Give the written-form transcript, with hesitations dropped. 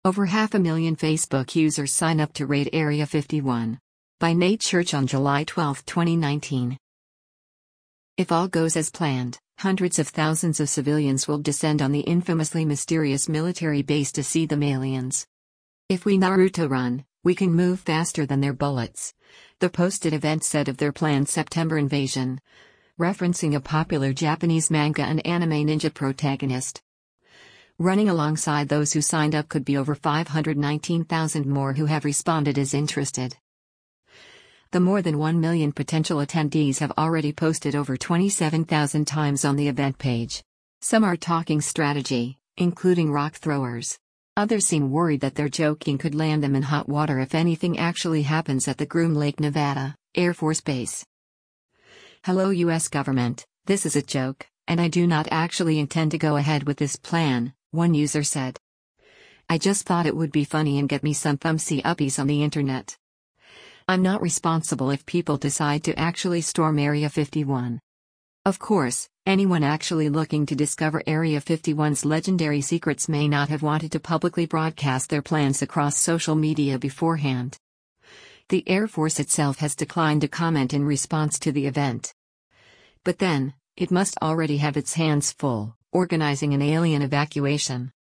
Over 500,000 Facebook users sign up to raid Area 51. By Nate Church on July 12, 2019. If all goes as planned, hundreds of thousands of civilians will descend on the infamously mysterious military base to see them aliens. If we Naruto run, we can move faster than their bullets, the posted event said of their planned September invasion, referencing a popular Japanese manga and anime ninja protagonist. Running alongside those who signed up could be over 519,000 more who have responded as interested. The more than 1 million potential attendees have already posted over 27,000 times on the event page. Some are talking strategy, including rock throwers. Others seem worried that their joking could land them in hot water if anything actually happens at the Groom Lake, Nevada, Air Force Base. Hello US government, this is a joke, and I do not actually intend to go ahead with this plan, one user said. I just thought it would be funny and get me some thumbsy-uppies on the internet. I'm not responsible if people decide to actually storm Area 51. Of course, anyone actually looking to discover Area 51's legendary secrets may not have wanted to publicly broadcast their plans across social media beforehand. The Air Force itself has declined to comment in response to the event. But then, it must already have its hands full, organizing an alien evacuation.